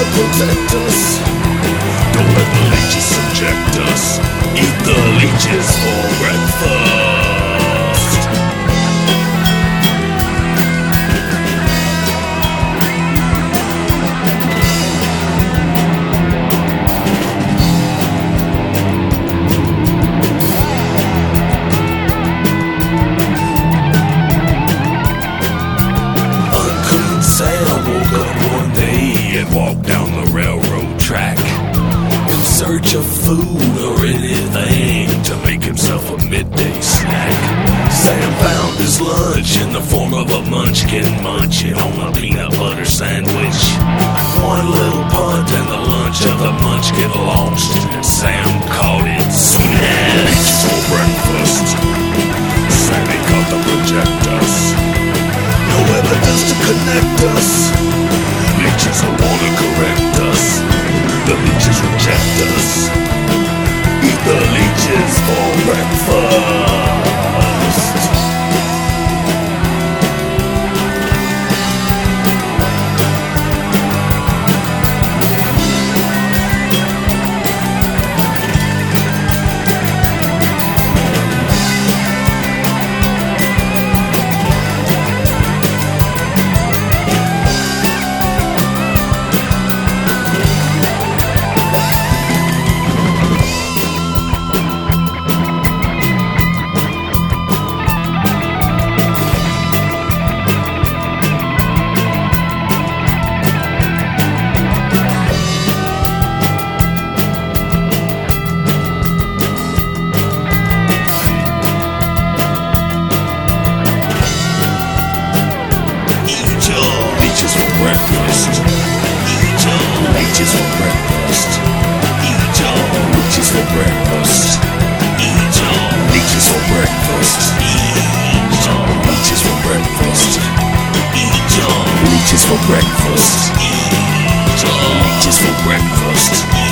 to protect us. Don't let the leeches subject us. Eat the leeches for breakfast. Walk down the railroad track in search of food or anything to make himself a midday snack. Sam found his lunch in the form of a munchkin munching on a peanut butter sandwich. One little punt and the lunch of the munchkin launched, and Sam caught it smash for breakfast. Sammy caught the projectors. No evidence to connect us. Leeches will wanna correct us. The leeches reject us. Eat the leeches for breakfast. Breakfast. Eat your leeches for breakfast. Eat your leeches for breakfast. Eat your leeches for breakfast. Eat your leeches for breakfast. Eat your leeches for breakfast. Eat your leeches for breakfast.